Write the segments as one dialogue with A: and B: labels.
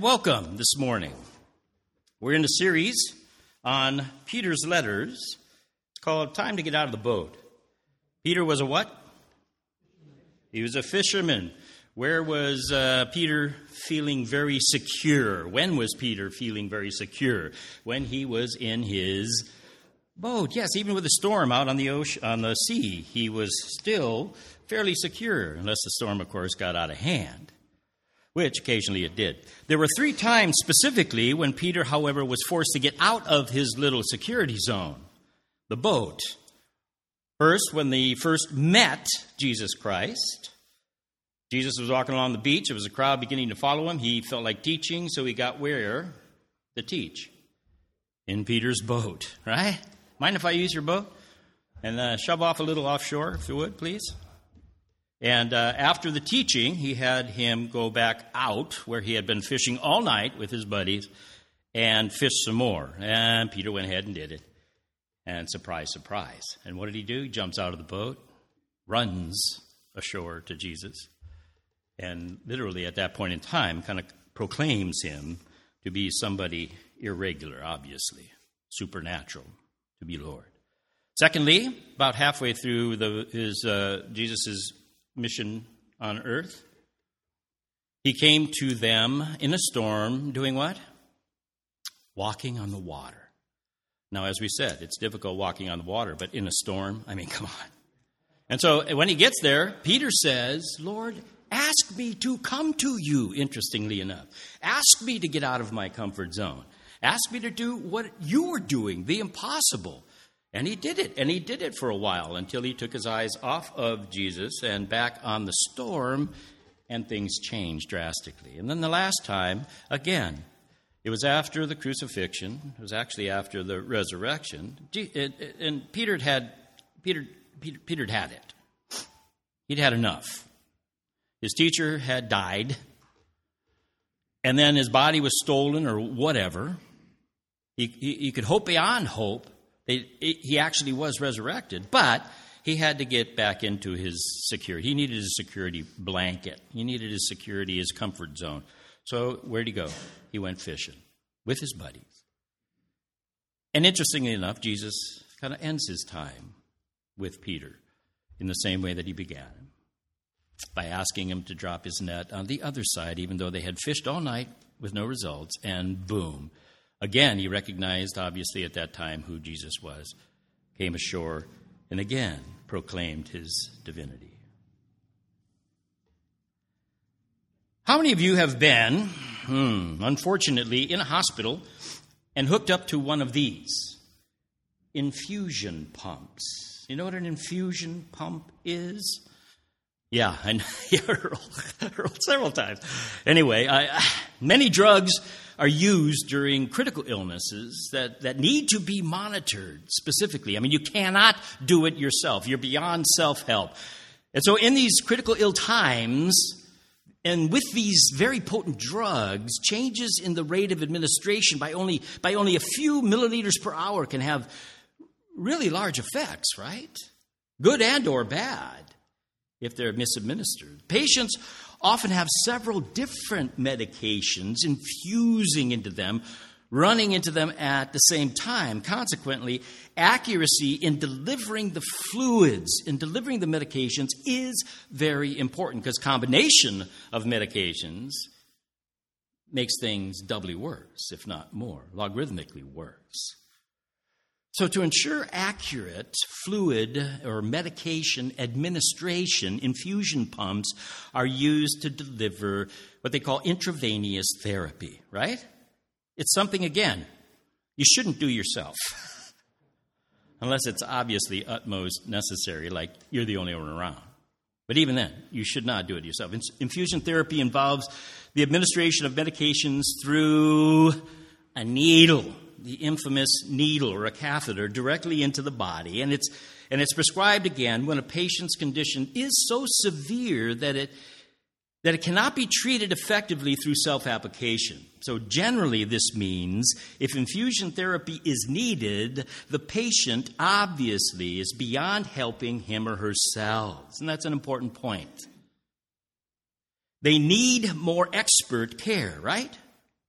A: welcome this morning. We're in a series on Peter's letters. It's called Time to Get Out of the Boat. Peter was a what? He was a fisherman. Where was Peter feeling very secure? When was Peter feeling very secure? When he was in his boat. Yes, even with a storm out on the ocean, on the sea, he was still fairly secure, unless the storm, of course, got out of hand, which occasionally it did. There were 3 times specifically when Peter, however, was forced to get out of his little security zone, the boat. First, when they first met Jesus Christ. Jesus was walking along the beach. There was a crowd beginning to follow him. He felt like teaching, so he got where to teach? In Peter's boat, right? Mind if I use your boat? And shove off a little offshore, if you would, please. And after the teaching, he had him go back out where he had been fishing all night with his buddies and fish some more. And Peter went ahead and did it. And surprise, surprise. And what did he do? He jumps out of the boat, runs ashore to Jesus, and literally at that point in time kind of proclaims him to be somebody irregular, obviously, supernatural, to be Lord. Secondly, about halfway through Jesus' mission on earth, he came to them in a storm, doing what? Walking on the water. Now, as we said, it's difficult walking on the water, but in a storm, I mean, come on. And so when he gets there, Peter says, Lord, ask me to come to you, interestingly enough. Ask me to get out of my comfort zone. Ask me to do what you were doing, the impossible. And he did it, and he did it for a while until he took his eyes off of Jesus and back on the storm, and things changed drastically. And then the last time, again, it was after the crucifixion. It was actually after the resurrection. And Peter had it. He'd had enough. His teacher had died, and then his body was stolen or whatever. He could hope beyond hope. He actually was resurrected, but he had to get back into his security. He needed his security blanket. He needed his security, his comfort zone. So where'd he go? He went fishing with his buddies. And interestingly enough, Jesus kind of ends his time with Peter in the same way that he began, by asking him to drop his net on the other side, even though they had fished all night with no results, and boom. Again, he recognized, obviously, at that time who Jesus was, came ashore, and again proclaimed his divinity. How many of you have been, unfortunately, in a hospital and hooked up to one of these infusion pumps? You know what an infusion pump is? Yeah, I know. Earl, several times. Anyway, many drugs are used during critical illnesses that need to be monitored specifically. I mean, you cannot do it yourself. You're beyond self-help. And so in these critical ill times, and with these very potent drugs, changes in the rate of administration by only a few milliliters per hour can have really large effects, right? Good and or bad, if they're misadministered. Patients often have several different medications infusing into them, running into them at the same time. Consequently, accuracy in delivering the fluids, in delivering the medications, is very important, because combination of medications makes things doubly worse, if not more, logarithmically worse. So to ensure accurate fluid or medication administration, infusion pumps are used to deliver what they call intravenous therapy, right? It's something, again, you shouldn't do yourself, unless it's obviously utmost necessary, like you're the only one around. But even then, you should not do it yourself. Infusion therapy involves the administration of medications through a needle, the infamous needle or a catheter, directly into the body. And it's prescribed, again, when a patient's condition is so severe that it cannot be treated effectively through self-application. So generally this means if infusion therapy is needed, the patient obviously is beyond helping him or herself. And that's an important point. They need more expert care, right?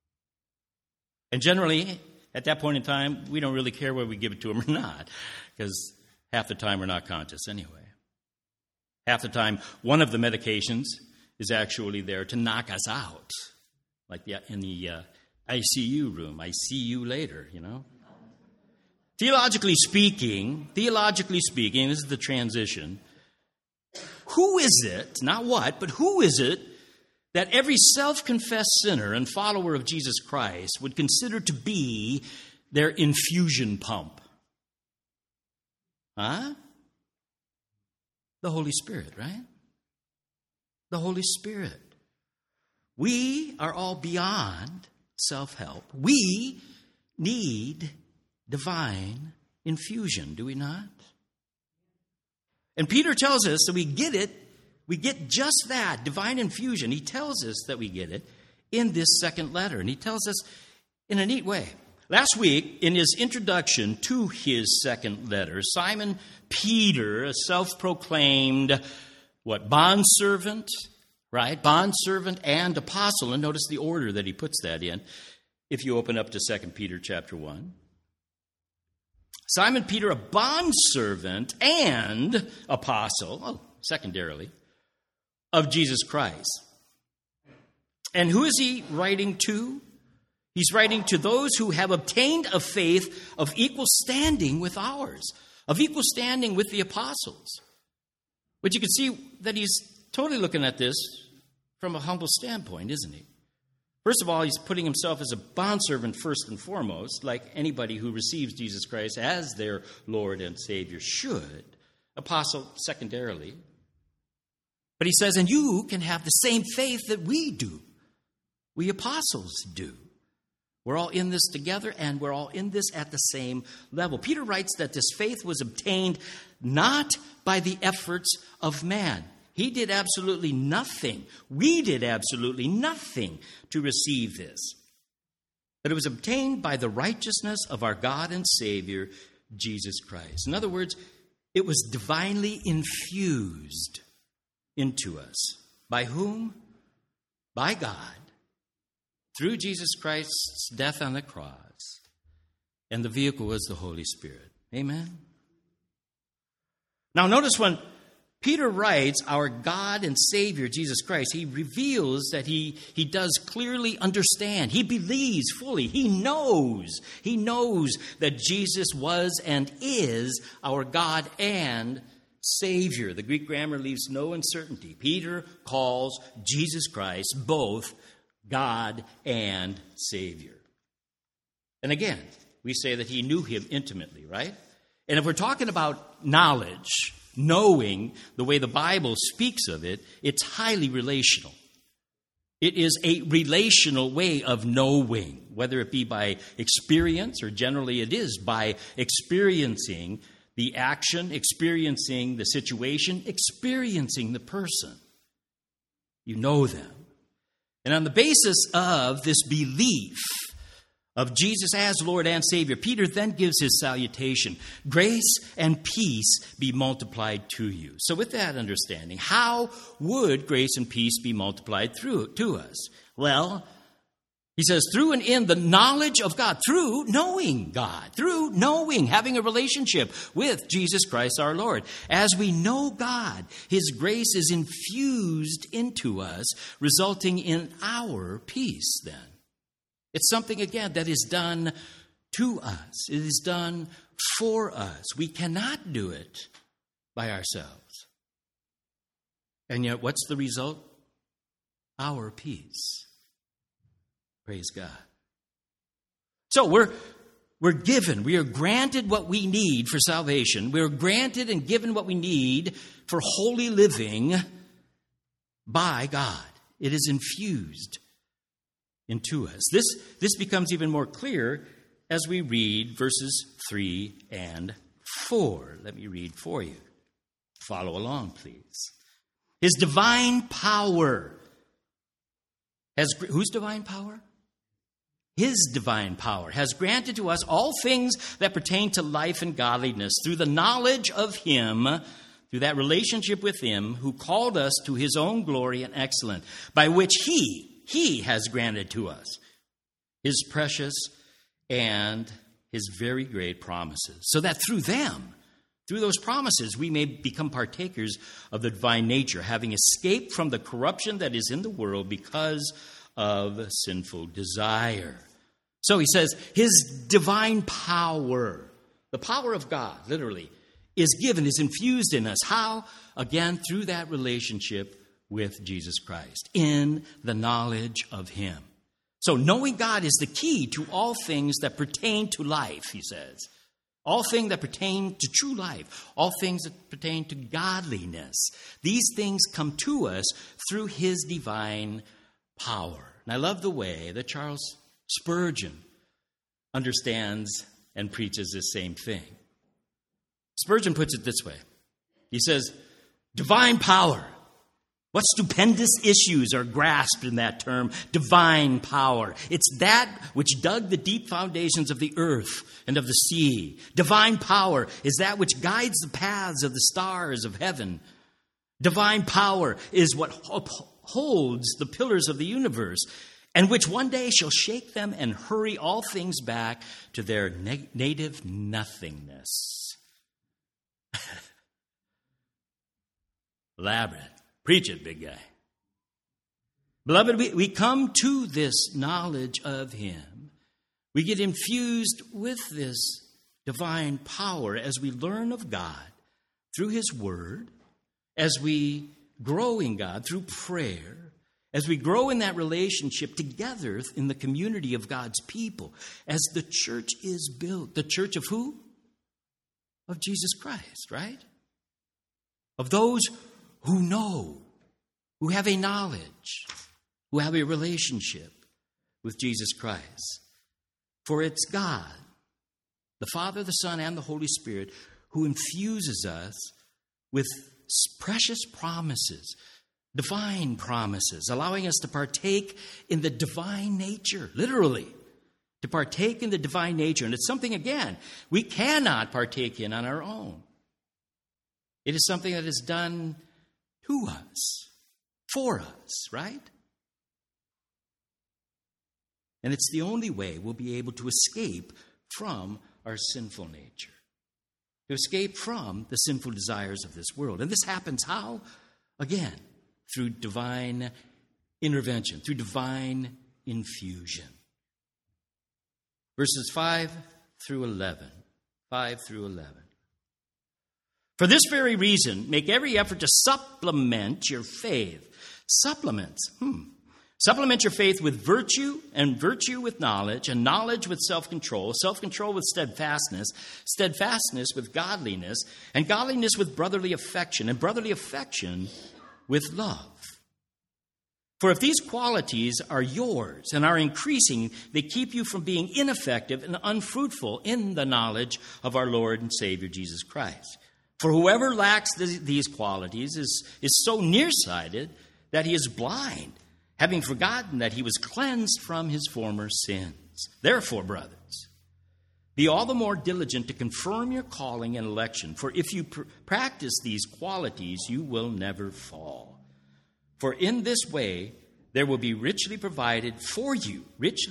A: And generally, at that point in time, we don't really care whether we give it to them or not, because half the time we're not conscious anyway. Half the time, one of the medications is actually there to knock us out, like in the ICU room. I see you later, Theologically speaking, this is the transition. Who is it, not what, but who is it that every self-confessed sinner and follower of Jesus Christ would consider to be their infusion pump? Huh? The Holy Spirit, right? The Holy Spirit. We are all beyond self-help. We need divine infusion, do we not? And Peter tells us that we get it. We get just that, divine infusion. He tells us that we get it in this second letter. And he tells us in a neat way. Last week, in his introduction to his second letter, Simon Peter, a self-proclaimed, bondservant, right? Bondservant and apostle. And notice the order that he puts that in. If you open up to 2 Peter chapter 1. Simon Peter, a bondservant and apostle, secondarily, of Jesus Christ. And who is he writing to? He's writing to those who have obtained a faith of equal standing with ours, of equal standing with the apostles. But you can see that he's totally looking at this from a humble standpoint, isn't he? First of all, he's putting himself as a bondservant first and foremost, like anybody who receives Jesus Christ as their Lord and Savior should. Apostle secondarily. But he says, and you can have the same faith that we do. We apostles do. We're all in this together, and we're all in this at the same level. Peter writes that this faith was obtained not by the efforts of man. He did absolutely nothing. We did absolutely nothing to receive this. But it was obtained by the righteousness of our God and Savior, Jesus Christ. In other words, it was divinely infused into us. By whom? By God. Through Jesus Christ's death on the cross. And the vehicle was the Holy Spirit. Amen? Now notice when Peter writes, our God and Savior, Jesus Christ, he reveals that he does clearly understand. He believes fully. He knows that Jesus was and is our God and Savior. The Greek grammar leaves no uncertainty. Peter calls Jesus Christ both God and Savior. And again, we say that he knew him intimately, right? And if we're talking about knowledge, knowing the way the Bible speaks of it, it's highly relational. It is a relational way of knowing, whether it be by experience or generally it is by experiencing the action, experiencing the situation, experiencing the person. You know them. And on the basis of this belief of Jesus as Lord and Savior, Peter then gives his salutation. Grace and peace be multiplied to you. So with that understanding, how would grace and peace be multiplied to us? Well, he says, through and in the knowledge of God, through knowing God, through knowing, having a relationship with Jesus Christ our Lord. As we know God, his grace is infused into us, resulting in our peace then. It's something, again, that is done to us. It is done for us. We cannot do it by ourselves. And yet, what's the result? Our peace. Praise God. So we're given, we are granted what we need for salvation. We're granted and given what we need for holy living by God. It is infused into us. This becomes even more clear as we read verses 3 and 4. Let me read for you. Follow along, please. His divine power whose divine power? His divine power has granted to us all things that pertain to life and godliness through the knowledge of him, through that relationship with him who called us to his own glory and excellence, by which he has granted to us his precious and his very great promises, so that through them, through those promises, we may become partakers of the divine nature, having escaped from the corruption that is in the world because of sinful desire. So he says, his divine power, the power of God, literally, is given, is infused in us. How? Again, through that relationship with Jesus Christ, in the knowledge of him. So knowing God is the key to all things that pertain to life, he says. All things that pertain to true life, all things that pertain to godliness. These things come to us through his divine power. And I love the way that Charles Spurgeon understands and preaches this same thing. Spurgeon puts it this way. He says, divine power. What stupendous issues are grasped in that term, divine power. It's that which dug the deep foundations of the earth and of the sea. Divine power is that which guides the paths of the stars of heaven. Divine power is what holds the pillars of the universe, and which one day shall shake them and hurry all things back to their native nothingness. Elaborate. Preach it, big guy. Beloved, we come to this knowledge of him. We get infused with this divine power as we learn of God through his word, as we grow in God through prayer, as we grow in that relationship together in the community of God's people, as the church is built. The church of who? Of Jesus Christ, right? Of those who know, who have a knowledge, who have a relationship with Jesus Christ. For it's God, the Father, the Son, and the Holy Spirit, who infuses us with precious promises, divine promises, allowing us to partake in the divine nature, literally, to partake in the divine nature. And it's something, again, we cannot partake in on our own. It is something that is done to us, for us, right? And it's the only way we'll be able to escape from our sinful nature, to escape from the sinful desires of this world. And this happens how? Again, through divine intervention, through divine infusion. Verses 5 through 11. 5 through 11. For this very reason, make every effort to supplement your faith. Supplements. Supplement your faith with virtue, and virtue with knowledge, and knowledge with self-control, self-control with steadfastness, steadfastness with godliness, and godliness with brotherly affection, and brotherly affection with love. For if these qualities are yours and are increasing, they keep you from being ineffective and unfruitful in the knowledge of our Lord and Savior Jesus Christ. For whoever lacks these qualities is so nearsighted that he is blind, having forgotten that he was cleansed from his former sins. Therefore, brothers, be all the more diligent to confirm your calling and election. For if you practice these qualities, you will never fall. For in this way, there will be richly provided for you,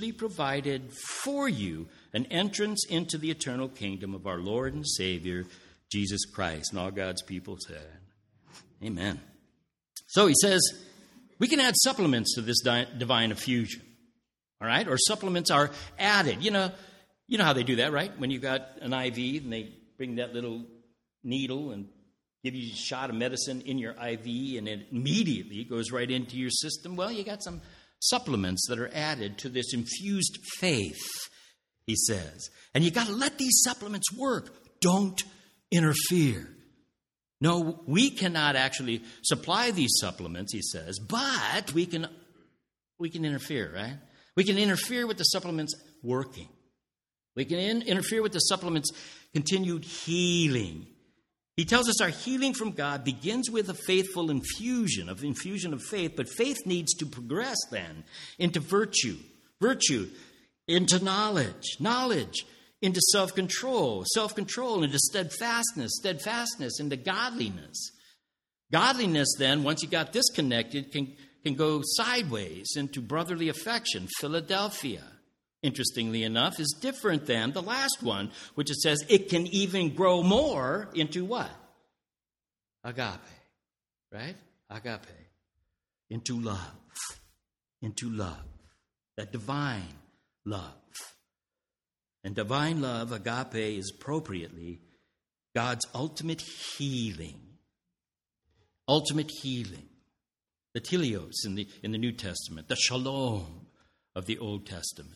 A: an entrance into the eternal kingdom of our Lord and Savior, Jesus Christ. And all God's people said, amen. So he says, we can add supplements to this divine infusion, all right? Or supplements are added. You know how they do that, right? When you got an IV and they bring that little needle and give you a shot of medicine in your IV and it immediately goes right into your system. Well, you got some supplements that are added to this infused faith, he says. And you got to let these supplements work. Don't interfere. No, we cannot actually supply these supplements, he says, but we can interfere, right? We can interfere with the supplements working. We can interfere with the supplements' continued healing. He tells us our healing from God begins with a faithful infusion of faith, but faith needs to progress then into virtue into knowledge into self-control into steadfastness into godliness. Godliness then, once you got disconnected, can go sideways into brotherly affection, Philadelphia, interestingly enough, is different than the last one, which it says it can even grow more into what? Agape, right? Agape. Into love. Into love. That divine love. And divine love, agape, is appropriately God's ultimate healing. Ultimate healing. The teleos in the New Testament. The shalom of the Old Testament.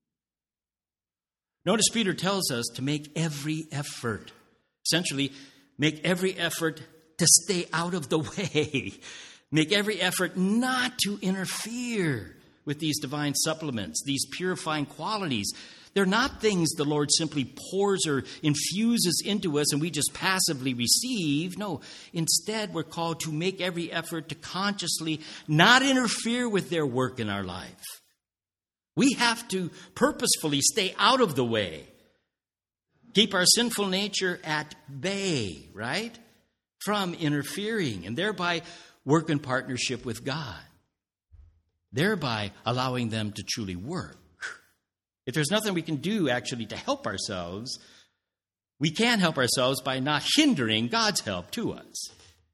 A: Notice Peter tells us to make every effort. Essentially, make every effort to stay out of the way. Make every effort not to interfere with these divine supplements, these purifying qualities. They're not things the Lord simply pours or infuses into us and we just passively receive. No, instead we're called to make every effort to consciously not interfere with their work in our life. We have to purposefully stay out of the way. Keep our sinful nature at bay, right? From interfering, and thereby work in partnership with God. Thereby allowing them to truly work. If there's nothing we can do actually to help ourselves, we can help ourselves by not hindering God's help to us.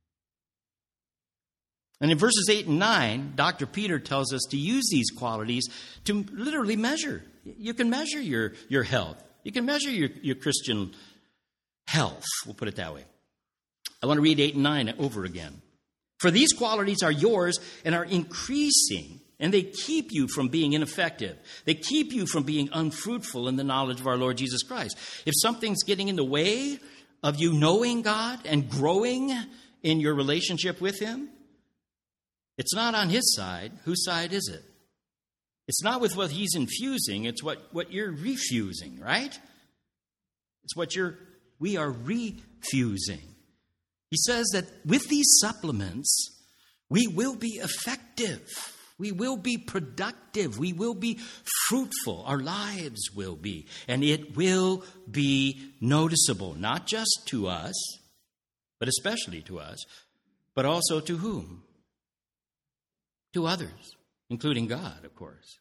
A: And in verses 8 and 9, Dr. Peter tells us to use these qualities to literally measure. You can measure your health. You can measure your Christian health. We'll put it that way. I want to read 8 and 9 over again. For these qualities are yours and are increasing, and they keep you from being ineffective. They keep you from being unfruitful in the knowledge of our Lord Jesus Christ. If something's getting in the way of you knowing God and growing in your relationship with Him, it's not on His side. Whose side is it? It's not with what He's infusing. It's what you're refusing, right? It's what we are refusing. He says that with these supplements, we will be effective. We will be productive. We will be fruitful. Our lives will be. And it will be noticeable, not just to us, but especially to us, but also to whom? To others, including God, of course.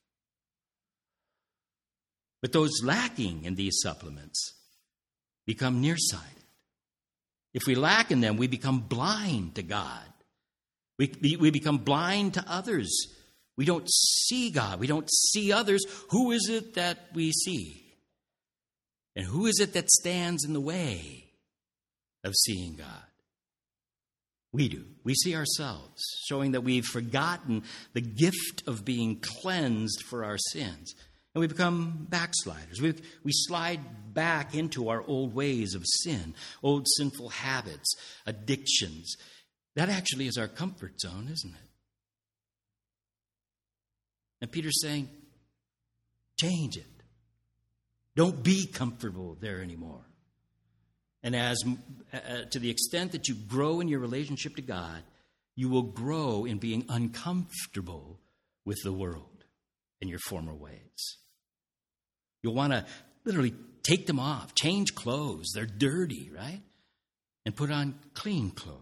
A: But those lacking in these supplements become nearsighted. If we lack in them, we become blind to God. We become blind to others. We don't see God. We don't see others. Who is it that we see? And who is it that stands in the way of seeing God? We do. We see ourselves, showing that we've forgotten the gift of being cleansed for our sins. And we become backsliders. We slide back into our old ways of sin, old sinful habits, addictions. That actually is our comfort zone, isn't it? And Peter's saying, change it. Don't be comfortable there anymore. And to the extent that you grow in your relationship to God, you will grow in being uncomfortable with the world and your former ways. You'll want to literally take them off, change clothes. They're dirty, right? And put on clean clothes.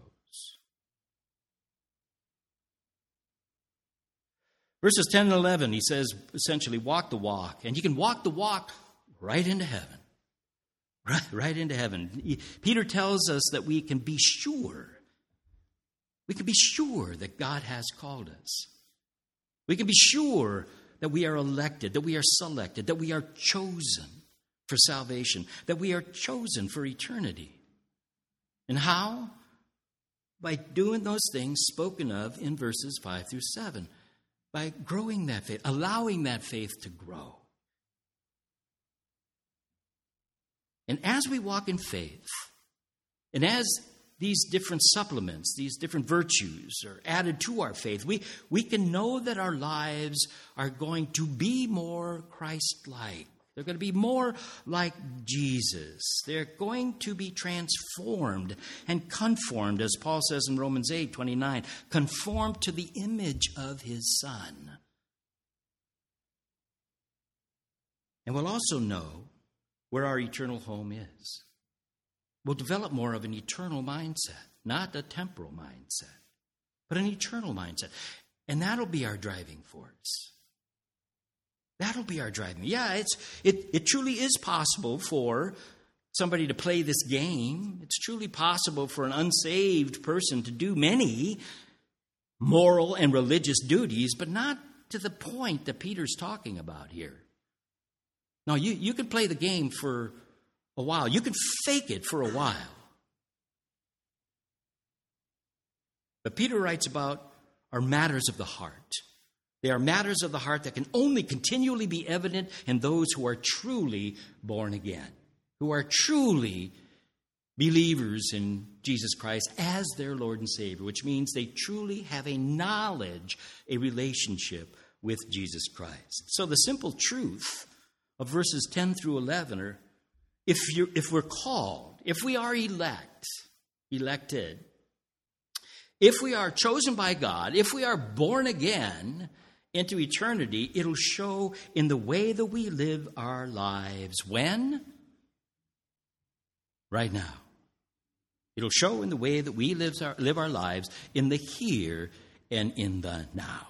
A: Verses 10 and 11, he says, essentially, walk the walk. And you can walk the walk right into heaven. Right into heaven. Peter tells us that we can be sure. We can be sure that God has called us. We can be sure that we are elected, that we are selected, that we are chosen for salvation, that we are chosen for eternity. And how? By doing those things spoken of in verses 5 through 7. By growing that faith, allowing that faith to grow. And as we walk in faith, and as these different supplements, these different virtues are added to our faith, we can know that our lives are going to be more Christ-like. They're going to be more like Jesus. They're going to be transformed and conformed, as Paul says in Romans 8:29, conformed to the image of His Son. And we'll also know where our eternal home is. We'll develop more of an eternal mindset, not a temporal mindset, but an eternal mindset. And that'll be our driving force. That'll be our driving. Yeah, it truly is possible for somebody to play this game. It's truly possible for an unsaved person to do many moral and religious duties, but not to the point that Peter's talking about here. No, you can play the game for a while. You can fake it for a while. But Peter writes about are matters of the heart. They are matters of the heart that can only continually be evident in those who are truly born again, who are truly believers in Jesus Christ as their Lord and Savior, which means they truly have a knowledge, a relationship with Jesus Christ. So the simple truth of verses 10 through 11 are, if we're called, if we are elected, if we are chosen by God, if we are born again into eternity, it'll show in the way that we live our lives. When? Right now. It'll show in the way that we live our lives in the here and in the now.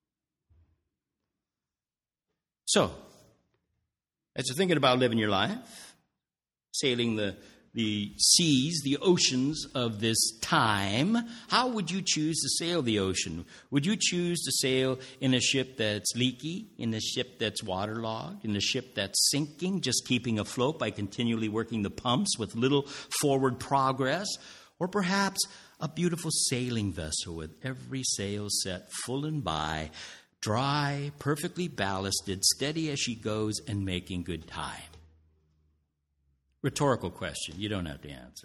A: So, as you're thinking about living your life, sailing the seas, the oceans of this time, how would you choose to sail the ocean? Would you choose to sail in a ship that's leaky, in a ship that's waterlogged, in a ship that's sinking, just keeping afloat by continually working the pumps with little forward progress? Or perhaps a beautiful sailing vessel with every sail set full and by, dry, perfectly ballasted, steady as she goes, and making good time? Rhetorical question. You don't have to answer.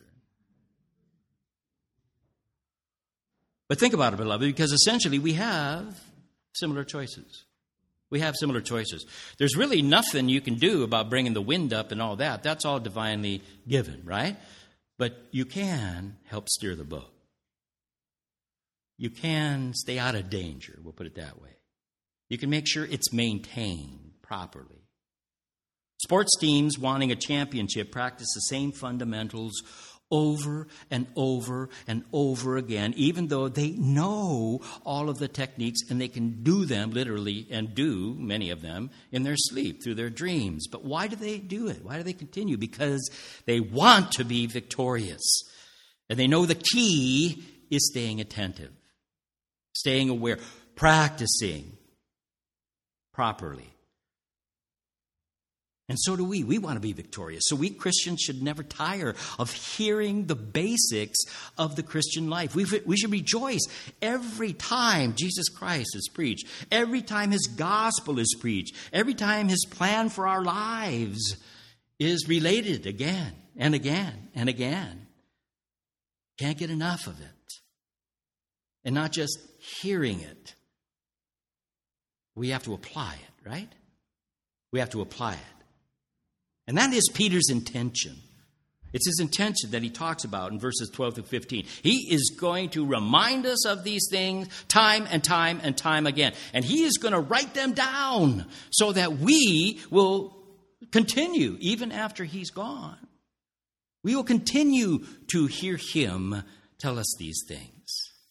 A: But think about it, beloved, because essentially we have similar choices. We have similar choices. There's really nothing you can do about bringing the wind up and all that. That's all divinely given, right? But you can help steer the boat. You can stay out of danger, we'll put it that way. You can make sure it's maintained properly. Sports teams wanting a championship practice the same fundamentals over and over and over again, even though they know all of the techniques and they can do them literally, and do many of them in their sleep, through their dreams. But why do they do it? Why do they continue? Because they want to be victorious. And they know the key is staying attentive, staying aware, practicing properly. And so do we. We want to be victorious. So we Christians should never tire of hearing the basics of the Christian life. We should rejoice every time Jesus Christ is preached, every time his gospel is preached, every time his plan for our lives is related again and again and again. Can't get enough of it. And not just hearing it. We have to apply it, right? We have to apply it. And that is Peter's intention. It's his intention that he talks about in verses 12 through 15. He is going to remind us of these things time and time and time again. And he is going to write them down so that we will continue even after he's gone. We will continue to hear him tell us these things.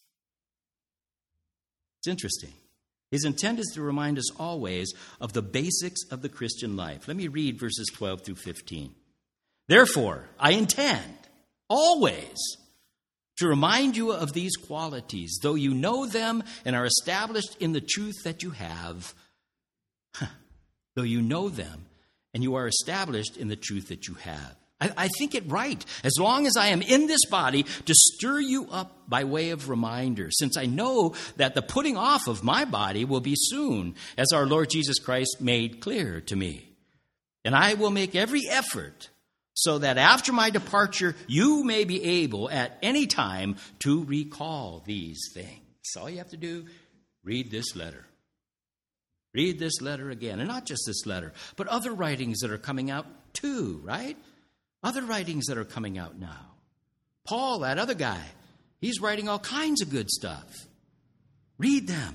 A: It's interesting. His intent is to remind us always of the basics of the Christian life. Let me read verses 12 through 15. Therefore, I intend always to remind you of these qualities, though you know them and are established in the truth that you have. Though you know them and you are established in the truth that you have. I think it right, as long as I am in this body, to stir you up by way of reminder, since I know that the putting off of my body will be soon, as our Lord Jesus Christ made clear to me. And I will make every effort so that after my departure, you may be able at any time to recall these things. All you have to do, read this letter. Read this letter again, and not just this letter, but other writings that are coming out too, right? Other writings that are coming out now. Paul, that other guy, he's writing all kinds of good stuff. Read them.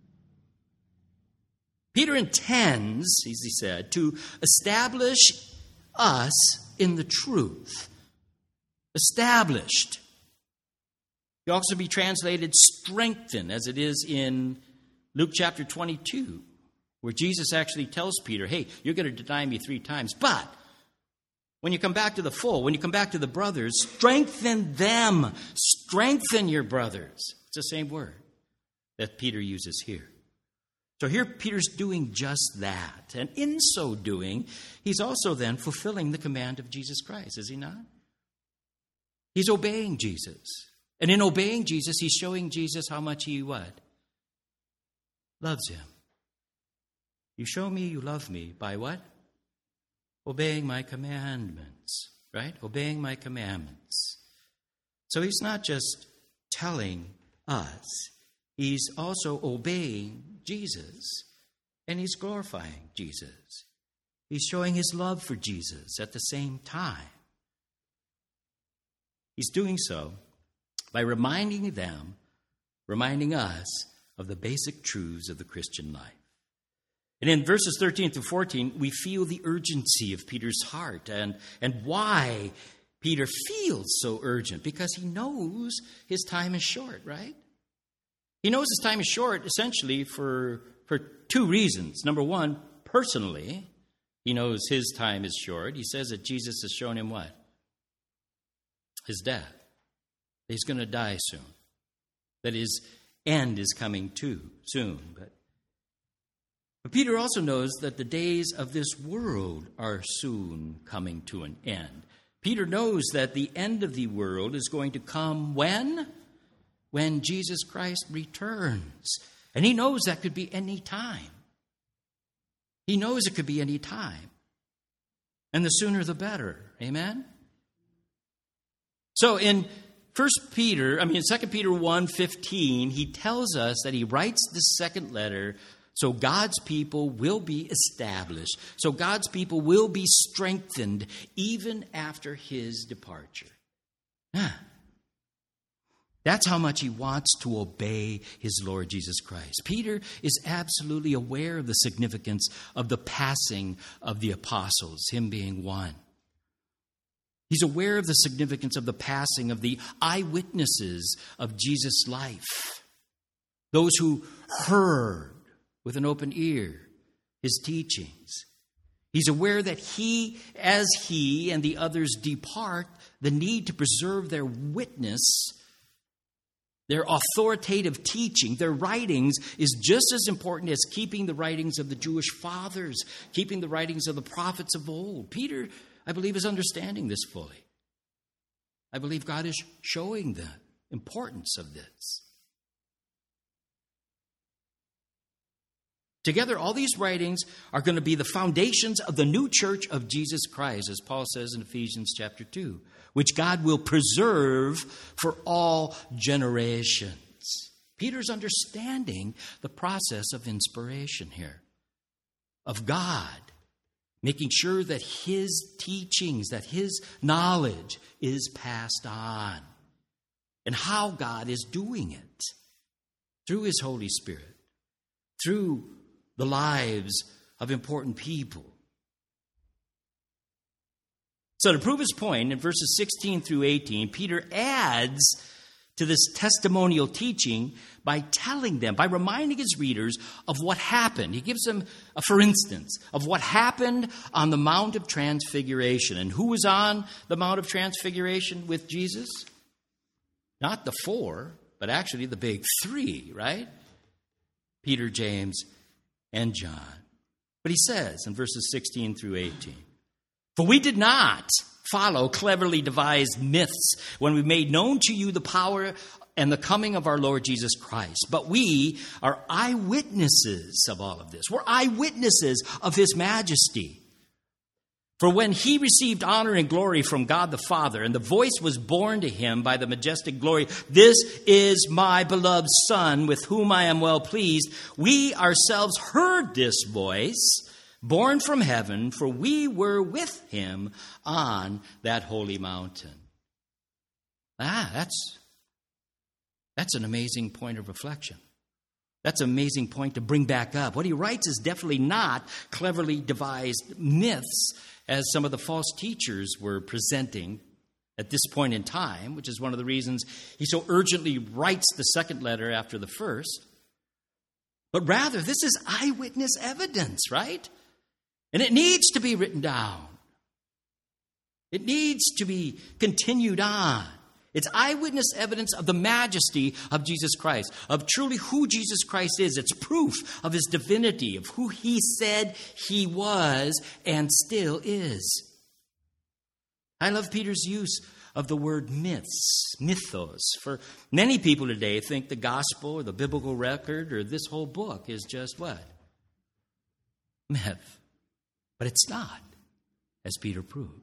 A: Peter intends, as he said, to establish us in the truth. Established. It can also be translated strengthened, as it is in Luke chapter 22, where Jesus actually tells Peter, hey, you're going to deny me 3 times, but when you come back to the fold, when you come back to the brothers, strengthen them. Strengthen your brothers. It's the same word that Peter uses here. So here Peter's doing just that. And in so doing, he's also then fulfilling the command of Jesus Christ, is he not? He's obeying Jesus. And in obeying Jesus, he's showing Jesus how much he what? Loves him. You show me you love me by what? Obeying my commandments, right? Obeying my commandments. So he's not just telling us, he's also obeying Jesus, and he's glorifying Jesus. He's showing his love for Jesus at the same time. He's doing so by reminding us of the basic truths of the Christian life. And in verses 13 through 14, we feel the urgency of Peter's heart and why Peter feels so urgent, because he knows his time is short, right? He knows his time is short essentially for 2 reasons. Number one, personally, he knows his time is short. He says that Jesus has shown him what? His death. He's going to die soon. That his end is coming too soon. But Peter also knows that the days of this world are soon coming to an end. Peter knows that the end of the world is going to come when? When Jesus Christ returns. And he knows that could be any time. He knows it could be any time. And the sooner the better. Amen? So in 2 Peter 1:15, he tells us that he writes the second letter so God's people will be established, so God's people will be strengthened even after his departure. That's how much he wants to obey his Lord Jesus Christ. Peter is absolutely aware of the significance of the passing of the apostles, him being one. He's aware of the significance of the passing of the eyewitnesses of Jesus' life, those who heard with an open ear his teachings. He's aware that as he and the others depart, the need to preserve their witness, their authoritative teaching, their writings, is just as important as keeping the writings of the Jewish fathers, keeping the writings of the prophets of old. Peter, I believe, is understanding this fully. I believe God is showing the importance of this. Together, all these writings are going to be the foundations of the new church of Jesus Christ, as Paul says in Ephesians chapter 2, which God will preserve for all generations. Peter's understanding the process of inspiration here, of God making sure that his teachings, that his knowledge is passed on, and how God is doing it through his Holy Spirit, through the lives of important people. So to prove his point, in verses 16 through 18, Peter adds to this testimonial teaching by telling them, by reminding his readers of what happened. He gives them a for instance of what happened on the Mount of Transfiguration. And who was on the Mount of Transfiguration with Jesus? Not the 4, but actually the big 3, right? Peter, James, and John. But he says in verses 16 through 18, "For we did not follow cleverly devised myths when we made known to you the power and the coming of our Lord Jesus Christ, but we are eyewitnesses of all of this." We're eyewitnesses of his majesty. "For when he received honor and glory from God the Father, and the voice was borne to him by the majestic glory, 'This is my beloved Son, with whom I am well pleased,' we ourselves heard this voice, born from heaven, for we were with him on that holy mountain." That's an amazing point of reflection. That's an amazing point to bring back up. What he writes is definitely not cleverly devised myths, as some of the false teachers were presenting at this point in time, which is one of the reasons he so urgently writes the second letter after the first. But rather, this is eyewitness evidence, right? And it needs to be written down. It needs to be continued on. It's eyewitness evidence of the majesty of Jesus Christ, of truly who Jesus Christ is. It's proof of his divinity, of who he said he was and still is. I love Peter's use of the word mythos. For many people today think the gospel or the biblical record or this whole book is just what? Myth. But it's not, as Peter proves.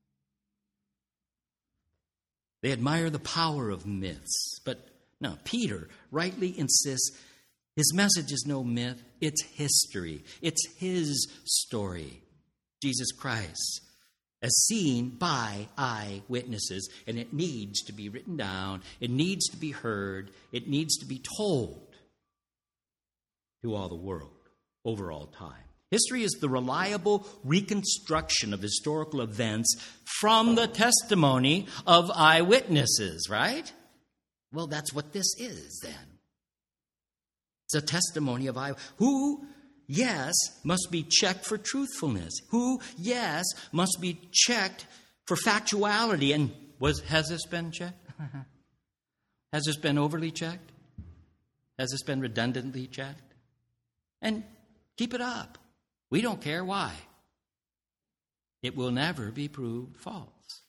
A: They admire the power of myths. But no, Peter rightly insists his message is no myth, it's history. It's his story. Jesus Christ, as seen by eyewitnesses, and it needs to be written down, it needs to be heard, it needs to be told to all the world over all time. History is the reliable reconstruction of historical events from the testimony of eyewitnesses, right? Well, that's what this is then. It's a testimony of eyewitnesses who, yes, must be checked for truthfulness. Who, yes, must be checked for factuality. And has this been checked? Has this been overly checked? Has this been redundantly checked? And keep it up. We don't care why. It will never be proved false.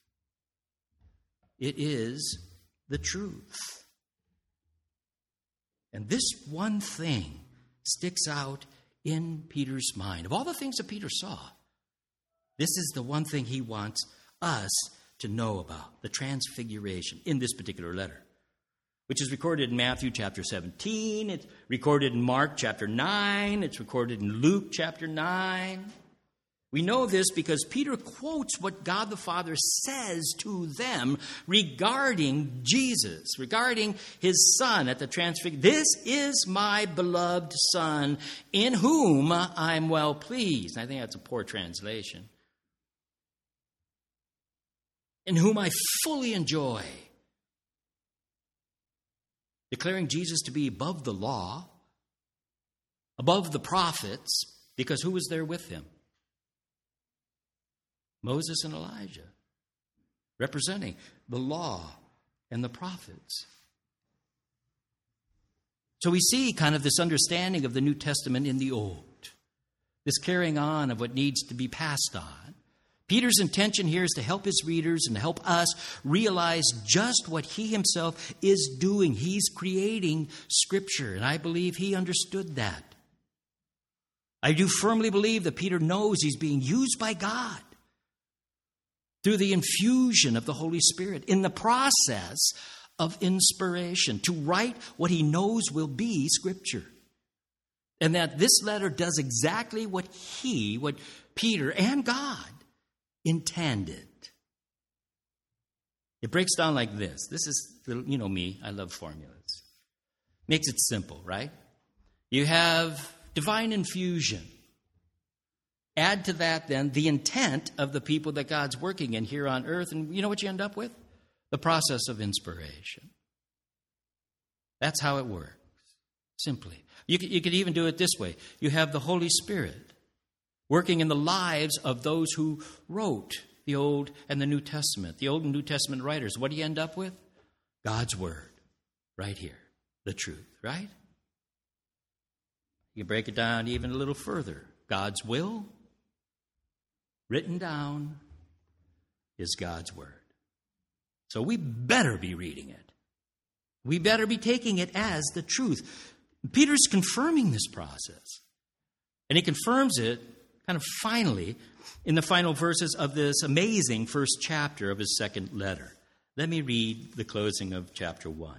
A: It is the truth. And this one thing sticks out in Peter's mind. Of all the things that Peter saw, this is the one thing he wants us to know about, the transfiguration in this particular letter, which is recorded in Matthew chapter 17. It's recorded in Mark chapter 9. It's recorded in Luke chapter 9. We know this because Peter quotes what God the Father says to them regarding Jesus, regarding his Son at the transfiguration. This is my beloved Son, in whom I'm well pleased. I think that's a poor translation. In whom I fully enjoy. Declaring Jesus to be above the law, above the prophets, because who was there with him? Moses and Elijah, representing the law and the prophets. So we see kind of this understanding of the New Testament in the Old, this carrying on of what needs to be passed on. Peter's intention here is to help his readers and to help us realize just what he himself is doing. He's creating Scripture, and I believe he understood that. I do firmly believe that Peter knows he's being used by God through the infusion of the Holy Spirit in the process of inspiration to write what he knows will be Scripture. And that this letter does exactly what Peter and God intended. It breaks down like this. This is, you know me, I love formulas. Makes it simple, right? You have divine infusion. Add to that then the intent of the people that God's working in here on earth, and you know what you end up with? The process of inspiration. That's how it works, simply. You could even do it this way. You have the Holy Spirit working in the lives of those who wrote the Old and the New Testament, the Old and New Testament writers. What do you end up with? God's Word, right here, the truth, right? You break it down even a little further. God's will, written down, is God's Word. So we better be reading it. We better be taking it as the truth. Peter's confirming this process. And he confirms it kind of finally in the final verses of this amazing first chapter of his second letter. Let me read the closing of chapter 1.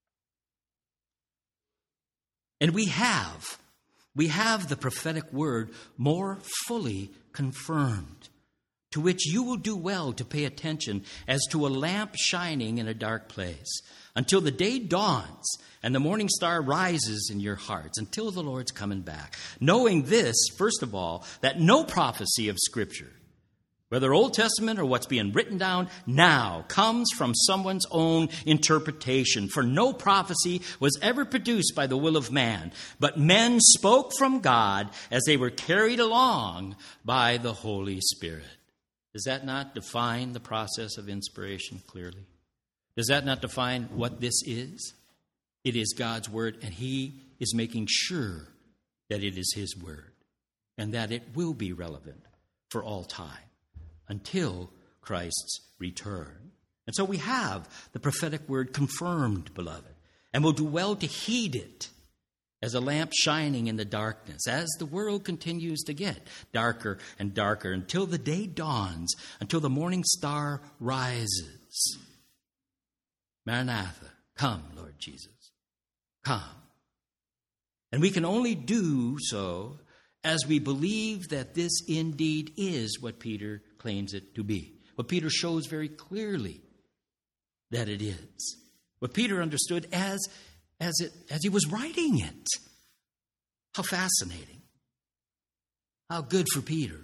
A: And we have the prophetic word more fully confirmed, to which you will do well to pay attention as to a lamp shining in a dark place, until the day dawns and the morning star rises in your hearts, until the Lord's coming back. Knowing this, first of all, that no prophecy of Scripture whether Old Testament or what's being written down now, comes from someone's own interpretation. For no prophecy was ever produced by the will of man, but men spoke from God as they were carried along by the Holy Spirit. Does that not define the process of inspiration clearly? Does that not define what this is? It is God's word, and he is making sure that it is his word and that it will be relevant for all time until Christ's return. And so we have the prophetic word confirmed, beloved, and we'll do well to heed it as a lamp shining in the darkness, as the world continues to get darker and darker until the day dawns, until the morning star rises. Maranatha, come, Lord Jesus, come. And we can only do so as we believe that this indeed is what Peter claims it to be. What Peter shows very clearly that it is. What Peter understood as he was writing it. How fascinating. How good for Peter.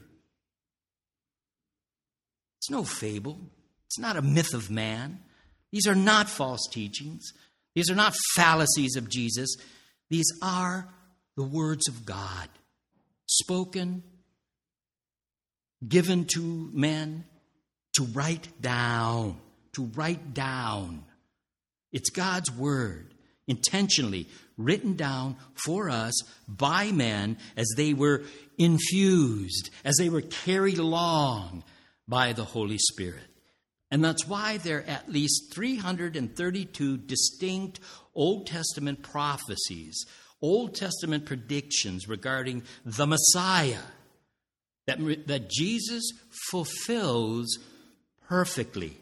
A: It's no fable. It's not a myth of man. These are not false teachings. These are not fallacies of Jesus. These are the words of God, spoken, given to men to write down. To write down. It's God's word, intentionally written down for us by men as they were infused, as they were carried along by the Holy Spirit. And that's why there are at least 332 distinct Old Testament prophecies, Old Testament predictions regarding the Messiah that Jesus fulfills perfectly.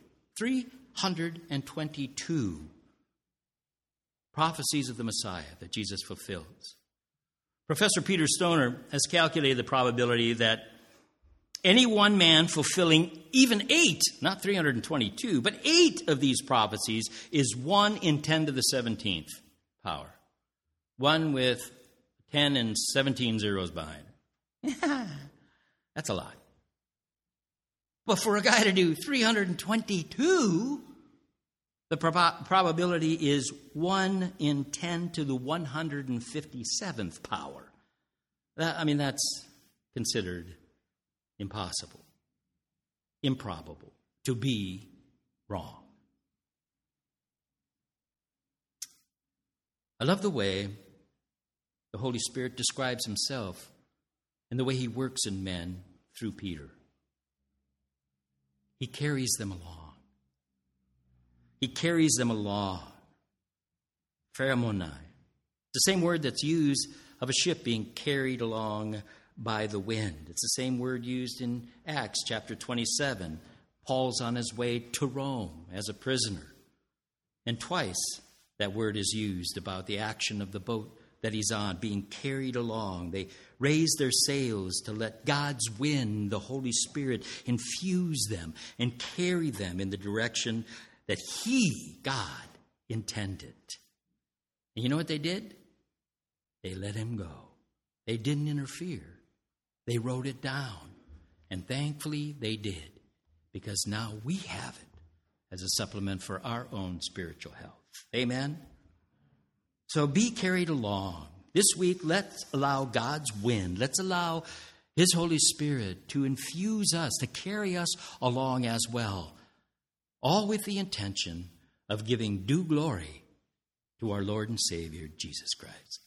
A: 322 prophecies of the Messiah that Jesus fulfills. Professor Peter Stoner has calculated the probability that any one man fulfilling even 8, not 322, but 8 of these prophecies is 1 in 10 to the 17th power. 1 with 10 and 17 zeros behind. That's a lot. But for a guy to do 322, the probability is 1 in 10 to the 157th power. That's considered impossible, improbable, to be wrong. I love the way the Holy Spirit describes himself and the way he works in men through Peter. He carries them along. He carries them along. Pheromonai. The same word that's used of a ship being carried along by the wind. It's the same word used in Acts chapter 27. Paul's on his way to Rome as a prisoner. And twice that word is used about the action of the boat that he's on, being carried along. They raise their sails to let God's wind, the Holy Spirit, infuse them and carry them in the direction that he, God, intended. And you know what they did? They let him go. They didn't interfere. They wrote it down. And thankfully they did, because now we have it as a supplement for our own spiritual health. Amen? So be carried along. This week, let's allow God's wind, let's allow his Holy Spirit to infuse us, to carry us along as well, all with the intention of giving due glory to our Lord and Savior, Jesus Christ.